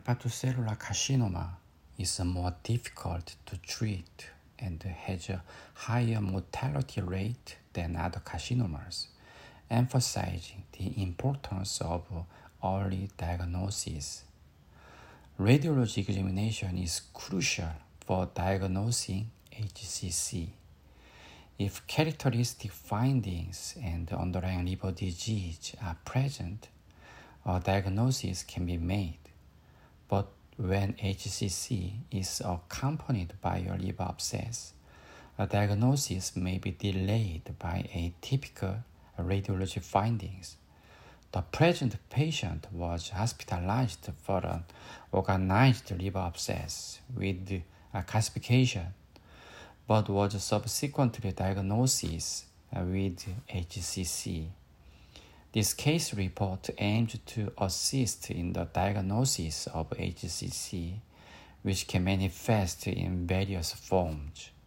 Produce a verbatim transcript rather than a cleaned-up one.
Hepatocellular carcinoma is more difficult to treat and has a higher mortality rate than other carcinomas, emphasizing the importance of early diagnosis. Radiologic examination is crucial for diagnosing H C C. If characteristic findings and underlying liver disease are present, a diagnosis can be made. But when H C C is accompanied by a liver abscess, a diagnosis may be delayed by atypical radiology findings. The present patient was hospitalized for an organized liver abscess with a calcification, but was subsequently diagnosed with H C C. This case report aims to assist in the diagnosis of H C C, which can manifest in various forms.